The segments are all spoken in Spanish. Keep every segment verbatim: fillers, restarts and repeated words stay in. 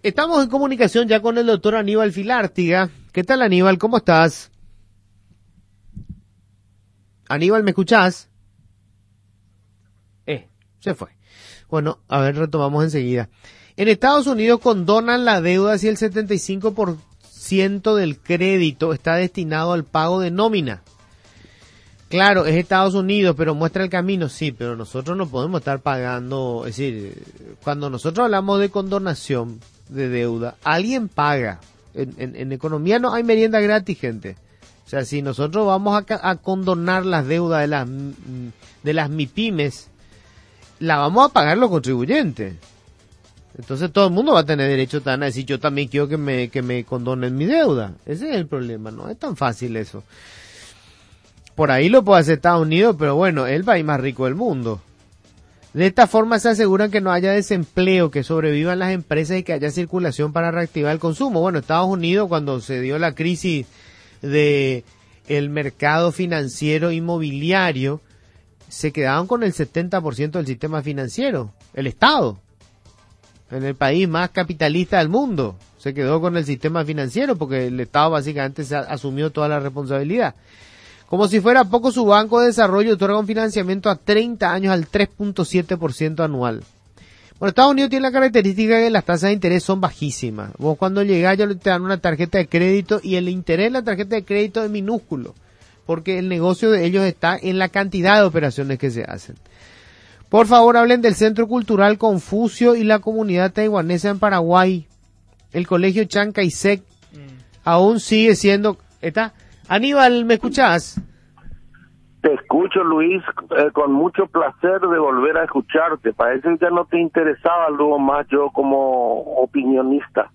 Estamos en comunicación ya con el doctor Aníbal Filártiga. ¿Qué tal, Aníbal? ¿Cómo estás? Aníbal, ¿me escuchás? Eh, se fue. Bueno, a ver, retomamos enseguida. En Estados Unidos condonan la deuda si el setenta y cinco por ciento del crédito está destinado al pago de nómina. Claro, es Estados Unidos, pero muestra el camino, sí, pero nosotros no podemos estar pagando, es decir, cuando nosotros hablamos de condonación de deuda, alguien paga. En, en, en economía no hay merienda gratis, gente. O sea, si nosotros vamos a, a condonar las deudas de las de las MIPYMES, la vamos a pagar los contribuyentes. Entonces todo el mundo va a tener derecho a decir, yo también quiero que me que me condonen mi deuda. Ese es el problema, no es tan fácil eso. Por ahí lo puede hacer Estados Unidos, pero bueno, es el país más rico del mundo. De esta forma se aseguran que no haya desempleo, que sobrevivan las empresas y que haya circulación para reactivar el consumo. Bueno, Estados Unidos, cuando se dio la crisis de el mercado financiero inmobiliario, se quedaron con el setenta por ciento del sistema financiero, el Estado, en el país más capitalista del mundo, se quedó con el sistema financiero porque el Estado básicamente se asumió toda la responsabilidad. Como si fuera poco, su Banco de Desarrollo otorga un financiamiento a treinta años al tres punto siete por ciento anual. Bueno, Estados Unidos tiene la característica de que las tasas de interés son bajísimas. Vos cuando llegás ya te dan una tarjeta de crédito y el interés de la tarjeta de crédito es minúsculo, porque el negocio de ellos está en la cantidad de operaciones que se hacen. Por favor, hablen del Centro Cultural Confucio y la comunidad taiwanesa en Paraguay. El Colegio Chiang Kai-shek mm. aún sigue siendo... ¿Está? Aníbal, ¿me escuchás? Te escucho, Luis, eh, con mucho placer de volver a escucharte. Parece que ya no te interesaba luego más yo como opinionista.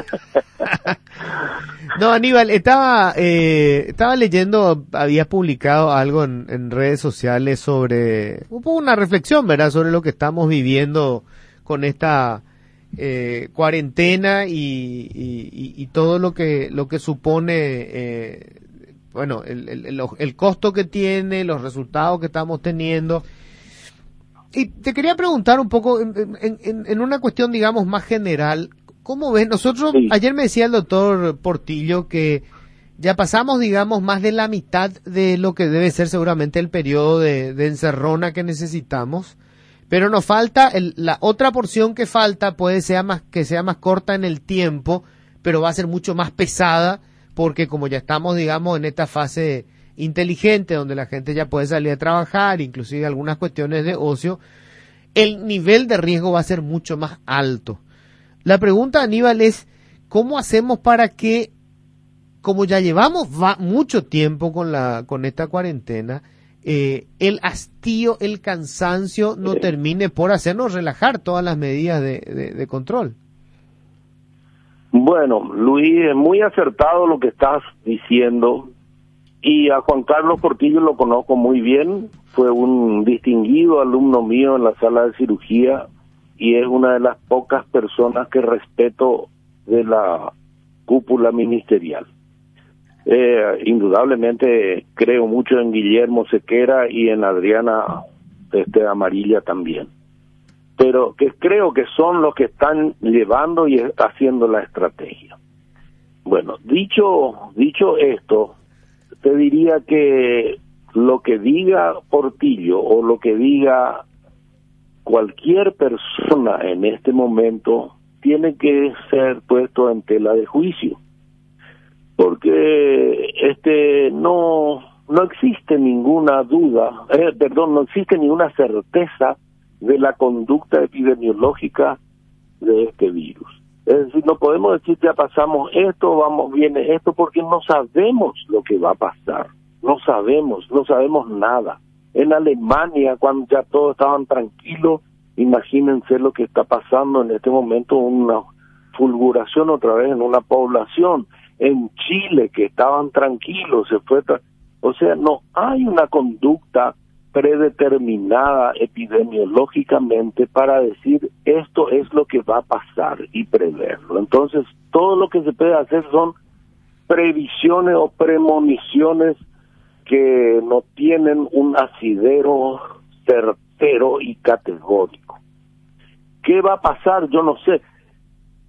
No, Aníbal, estaba eh, estaba leyendo, habías publicado algo en, en redes sociales sobre, un poco una reflexión, ¿verdad?, sobre lo que estamos viviendo con esta eh, cuarentena y, y, y todo lo que lo que supone, eh, bueno, el, el, el, el costo que tiene, los resultados que estamos teniendo. Y te quería preguntar un poco, en, en, en una cuestión, digamos, más general, ¿cómo ves? Nosotros, sí. Ayer me decía el doctor Portillo que ya pasamos, digamos, más de la mitad de lo que debe ser seguramente el periodo de, de encerrona que necesitamos, pero nos falta, el, la otra porción que falta puede ser más, que sea más corta en el tiempo, pero va a ser mucho más pesada, porque como ya estamos, digamos, en esta fase inteligente, donde la gente ya puede salir a trabajar, inclusive algunas cuestiones de ocio, el nivel de riesgo va a ser mucho más alto. La pregunta, Aníbal, es ¿cómo hacemos para que, como ya llevamos va mucho tiempo con la con esta cuarentena, eh, el hastío, el cansancio no termine por hacernos relajar todas las medidas de, de, de control? Bueno, Luis, es muy acertado lo que estás diciendo, y a Juan Carlos Portillo lo conozco muy bien, fue un distinguido alumno mío en la sala de cirugía, y es una de las pocas personas que respeto de la cúpula ministerial. Eh, indudablemente creo mucho en Guillermo Sequera y en Adriana este, Amarilla también, pero que creo que son los que están llevando y haciendo la estrategia. Bueno, dicho dicho esto, te diría que lo que diga Portillo o lo que diga cualquier persona en este momento tiene que ser puesto en tela de juicio, porque este no no existe ninguna duda, eh, perdón, no existe ninguna certeza de la conducta epidemiológica de este virus. Es decir, no podemos decir ya pasamos esto, vamos, viene esto, porque no sabemos lo que va a pasar, no sabemos, no sabemos nada. En Alemania, cuando ya todos estaban tranquilos, imagínense lo que está pasando en este momento, una fulguración otra vez en una población. En Chile, que estaban tranquilos, se fue... Tra- o sea, no hay una conducta predeterminada epidemiológicamente para decir esto es lo que va a pasar y preverlo. Entonces, todo lo que se puede hacer son previsiones o premoniciones que no tienen un asidero certero y categórico. ¿Qué va a pasar? Yo no sé.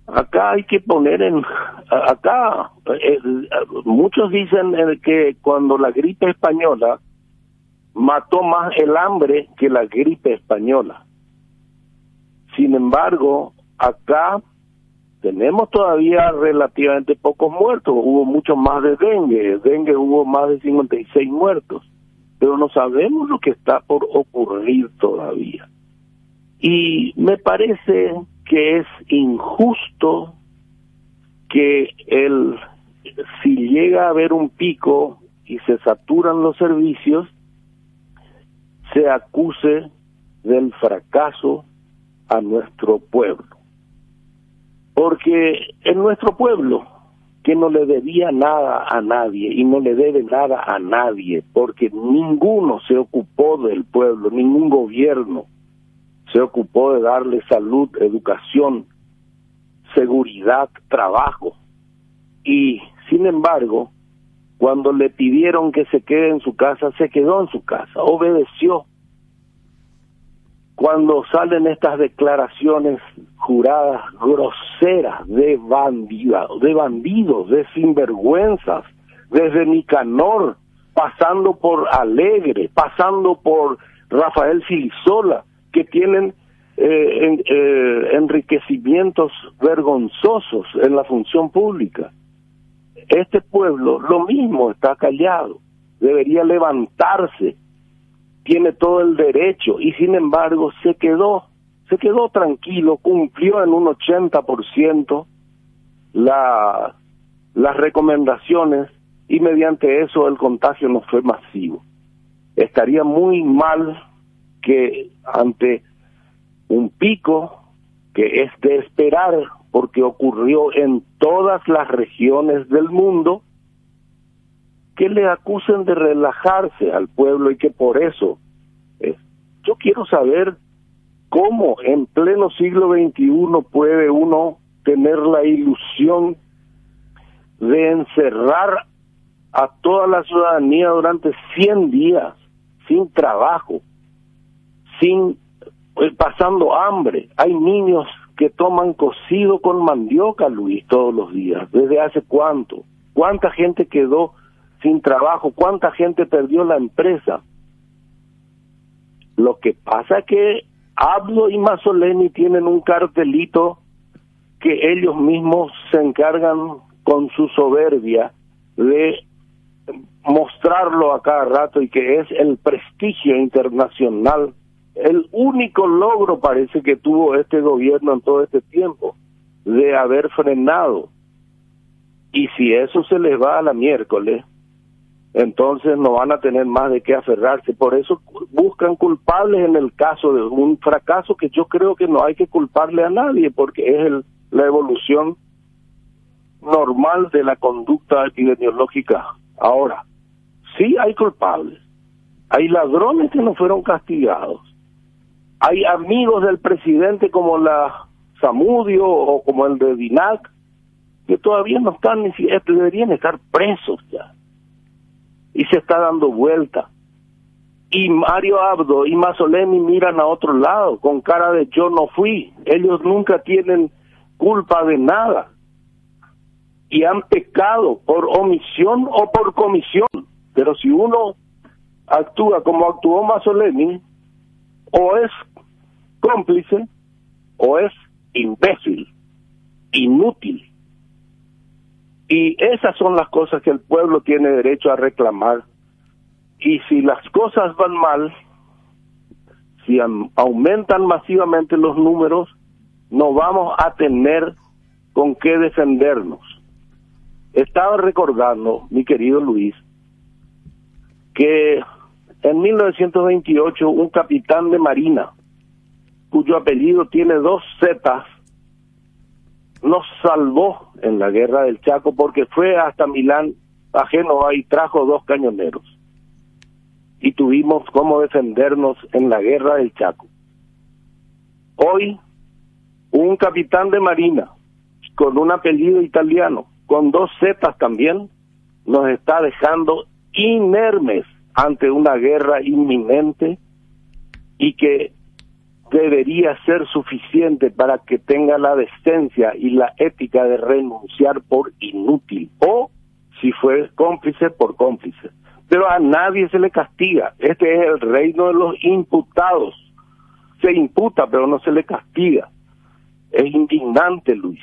acá hay que poner en, acá, eh, muchos dicen que cuando la gripe española mató más el hambre que la gripe española. Sin embargo, acá tenemos todavía relativamente pocos muertos, hubo mucho más de dengue, dengue hubo más de cincuenta y seis muertos, pero no sabemos lo que está por ocurrir todavía. Y me parece que es injusto que el, si llega a haber un pico y se saturan los servicios, se acuse del fracaso a nuestro pueblo. Porque en nuestro pueblo, que no le debía nada a nadie y no le debe nada a nadie, porque ninguno se ocupó del pueblo, ningún gobierno se ocupó de darle salud, educación, seguridad, trabajo. Y, sin embargo, cuando le pidieron que se quede en su casa, se quedó en su casa, obedeció. Cuando salen estas declaraciones juradas, groseras, de bandidos, de bandidos, de sinvergüenzas, desde Nicanor, pasando por Alegre, pasando por Rafael Silisola, que tienen eh, en, eh, enriquecimientos vergonzosos en la función pública. Este pueblo lo mismo está callado, debería levantarse, tiene todo el derecho y sin embargo se quedó, se quedó tranquilo, cumplió en un ochenta por ciento la, las recomendaciones y mediante eso el contagio no fue masivo. Estaría muy mal que ante un pico que es de esperar porque ocurrió en todas las regiones del mundo, que le acusen de relajarse al pueblo y que por eso, eh, yo quiero saber cómo en pleno siglo veintiuno puede uno tener la ilusión de encerrar a toda la ciudadanía durante cien días sin trabajo, sin eh, pasando hambre. Hay niños que toman cocido con mandioca, Luis, todos los días. ¿Desde hace cuánto? ¿Cuánta gente quedó sin trabajo? ¿Cuánta gente perdió la empresa? Lo que pasa es que Abdo y Mazzoleni tienen un cartelito que ellos mismos se encargan con su soberbia de mostrarlo a cada rato, y que es el prestigio internacional. El único logro parece que tuvo este gobierno en todo este tiempo, de haber frenado. Y si eso se les va a la miércoles, entonces no van a tener más de qué aferrarse. Por eso buscan culpables en el caso de un fracaso que yo creo que no hay que culparle a nadie, porque es el, la evolución normal de la conducta epidemiológica. Ahora, sí hay culpables. Hay ladrones que no fueron castigados. Hay amigos del presidente como la Zamudio o como el de Dinac, que todavía no están, ni siquiera deberían estar presos ya. Y se está dando vuelta. Y Mario Abdo y Mazzoleni miran a otro lado con cara de yo no fui. Ellos nunca tienen culpa de nada. Y han pecado por omisión o por comisión. Pero si uno actúa como actuó Mazzoleni, o es cómplice o es imbécil, inútil. Y esas son las cosas que el pueblo tiene derecho a reclamar. Y si las cosas van mal, si aumentan masivamente los números, no vamos a tener con qué defendernos. Estaba recordando, mi querido Luis, que en mil novecientos veintiocho un capitán de marina, cuyo apellido tiene dos zetas, nos salvó en la guerra del Chaco porque fue hasta Milán, a Génova, y trajo dos cañoneros. Y tuvimos cómo defendernos en la guerra del Chaco. Hoy, un capitán de marina, con un apellido italiano, con dos zetas también, nos está dejando inermes ante una guerra inminente, y que debería ser suficiente para que tenga la decencia y la ética de renunciar por inútil, o si fue cómplice, por cómplice. Pero a nadie se le castiga. Este es el reino de los imputados. Se imputa, pero no se le castiga. Es indignante, Luis.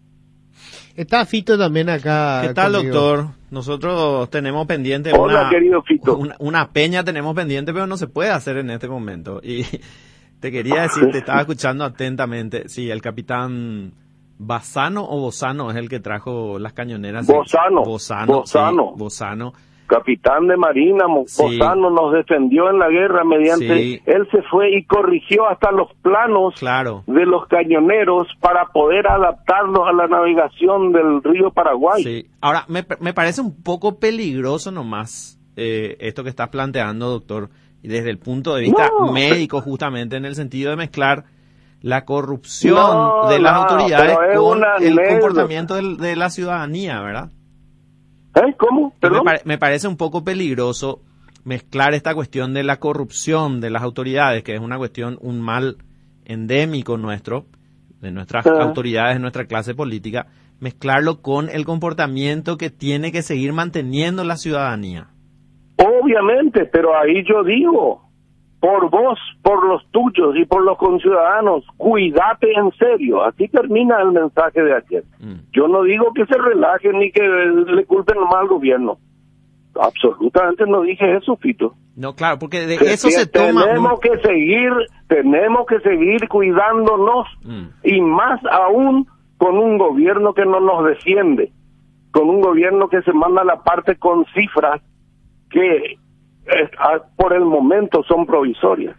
Está Fito también acá. ¿Qué tal, conmigo. doctor? Nosotros tenemos pendiente Hola, una, querido Fito. una, una peña, tenemos pendiente, pero no se puede hacer en este momento. Y te quería decir, te estaba escuchando atentamente. Sí, el capitán Bassano o Bozano es el que trajo las cañoneras. Bozano. Bozano. Bozano. Sí, Bozano. Capitán de Marina, Sí. Bozano nos defendió en la guerra mediante... Sí. Él se fue y corrigió hasta los planos Claro. de los cañoneros para poder adaptarlos a la navegación del río Paraguay. Sí. Ahora, me, me parece un poco peligroso nomás eh, esto que estás planteando, doctor, y desde el punto de vista No. médico, justamente en el sentido de mezclar la corrupción No, de las no, autoridades pero es con una el anécdota. comportamiento del- de la ciudadanía, ¿verdad? ¿Eh? ¿Cómo? Me, ¿Perdón? pare- me parece un poco peligroso mezclar esta cuestión de la corrupción de las autoridades, que es una cuestión, un mal endémico nuestro, de nuestras Ah. autoridades, de nuestra clase política, mezclarlo con el comportamiento que tiene que seguir manteniendo la ciudadanía. Obviamente, pero ahí yo digo, por vos, por los tuyos y por los conciudadanos, cuídate en serio. Así termina el mensaje de ayer. Mm. Yo no digo que se relajen ni que le culpen nomás al gobierno. Absolutamente no dije eso, Fito. No, claro, porque de Que eso sí, se toma... tenemos un- que seguir, tenemos que seguir cuidándonos, Mm. y más aún con un gobierno que no nos defiende, con un gobierno que se manda a la parte con cifras que eh, a- por el momento son provisorias.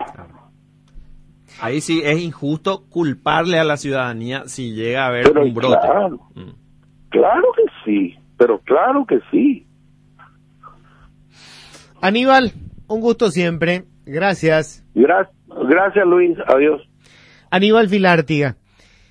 Ahí sí es injusto culparle a la ciudadanía si llega a haber Pero un brote. claro, Mm. claro que sí, pero claro que sí. Aníbal, un gusto siempre. Gracias. Gra- gracias, Luis. Adiós. Aníbal Filártiga.